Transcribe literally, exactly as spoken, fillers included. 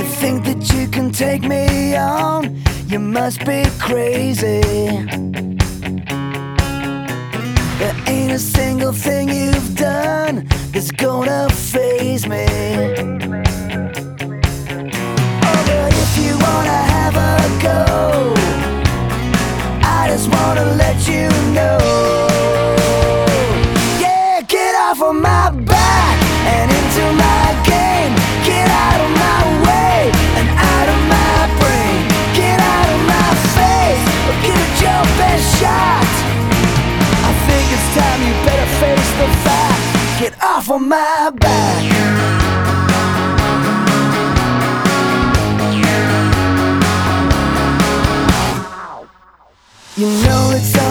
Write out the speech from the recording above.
think that you can take me on? You must be crazy. There ain't a single thing you've done that's gonna faze me. Oh, but if you wanna have a go, I just wanna let you know. Yeah, get off of my back and into my game. Get out of my way and out of my brain. Get out of my face or give it your best shot. I think it's time you better face the fact. Get off of my back. You know it's